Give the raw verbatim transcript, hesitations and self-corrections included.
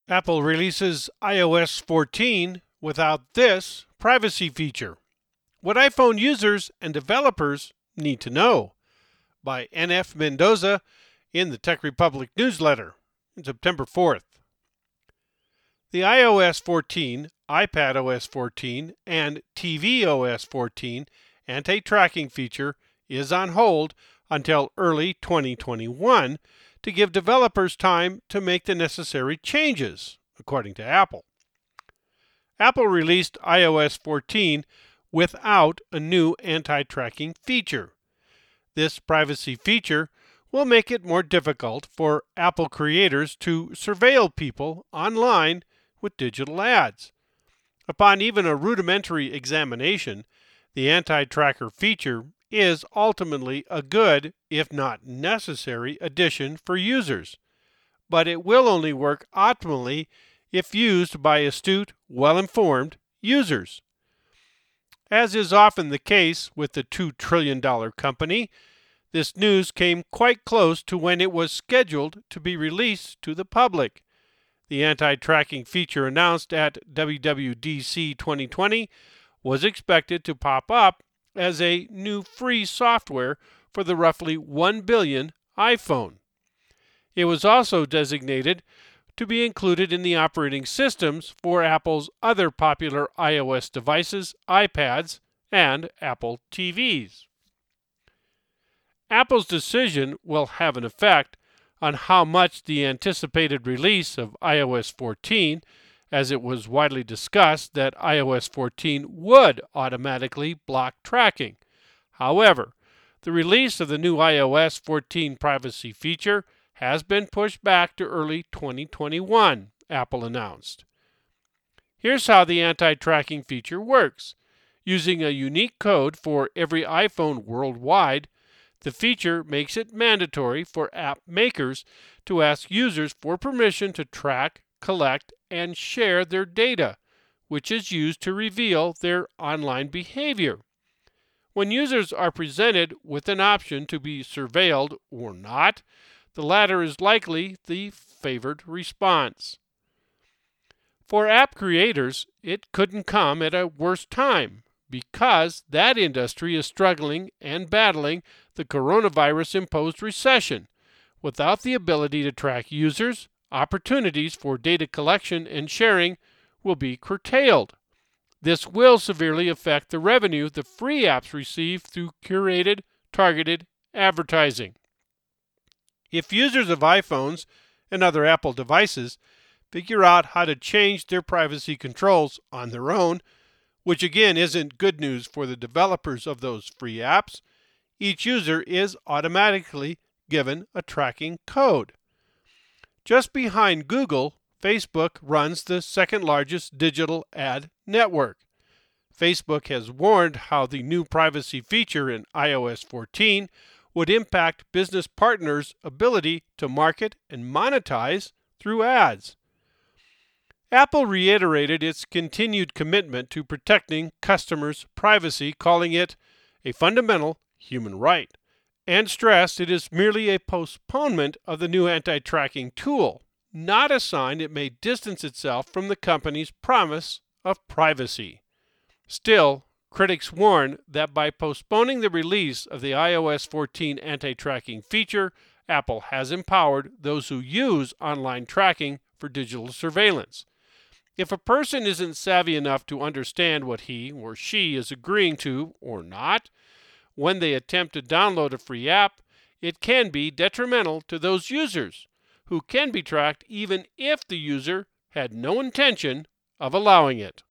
Apple releases i O S fourteen without this privacy feature. What iPhone users and developers need to know, by N F Mendoza in the Tech Republic newsletter on September fourth. The i O S fourteen, iPad O S fourteen, and T V O S fourteen anti-tracking feature is on hold until early twenty twenty-one to give developers time to make the necessary changes, according to Apple. Apple released i O S fourteen without a new anti-tracking feature. This privacy feature will make it more difficult for Apple creators to surveil people online with digital ads. Upon even a rudimentary examination, the anti-tracker feature is ultimately a good, if not necessary, addition for users. But it will only work optimally if used by astute, well-informed users. As is often the case with the two trillion dollars company, this news came quite close to when it was scheduled to be released to the public. The anti-tracking feature announced at W W D C twenty twenty was expected to pop up as a new free software for the roughly one billion iPhone. It was also designated to be included in the operating systems for Apple's other popular iOS devices, iPads, and Apple T Vs. Apple's decision will have an effect on how much the anticipated release of i O S fourteen, as it was widely discussed that i O S fourteen would automatically block tracking. However, the release of the new i O S fourteen privacy feature has been pushed back to early twenty twenty-one, Apple announced. Here's how the anti-tracking feature works. Using a unique code for every iPhone worldwide, the feature makes it mandatory for app makers to ask users for permission to track, collect, and share their data, which is used to reveal their online behavior. When users are presented with an option to be surveilled or not, the latter is likely the favored response. For app creators, it couldn't come at a worse time, because that industry is struggling and battling the coronavirus-imposed recession. Without the ability to track users, opportunities for data collection and sharing will be curtailed. This will severely affect the revenue the free apps receive through curated, targeted advertising. If users of iPhones and other Apple devices figure out how to change their privacy controls on their own, which again isn't good news for the developers of those free apps, each user is automatically given a tracking code. Just behind Google, Facebook runs the second largest digital ad network. Facebook has warned how the new privacy feature in i O S fourteen would impact business partners' ability to market and monetize through ads. Apple reiterated its continued commitment to protecting customers' privacy, calling it a fundamental human right, and stressed it is merely a postponement of the new anti-tracking tool, not a sign it may distance itself from the company's promise of privacy. Still, critics warn that by postponing the release of the i O S fourteen anti-tracking feature, Apple has empowered those who use online tracking for digital surveillance. If a person isn't savvy enough to understand what he or she is agreeing to or not, when they attempt to download a free app, it can be detrimental to those users, who can be tracked even if the user had no intention of allowing it.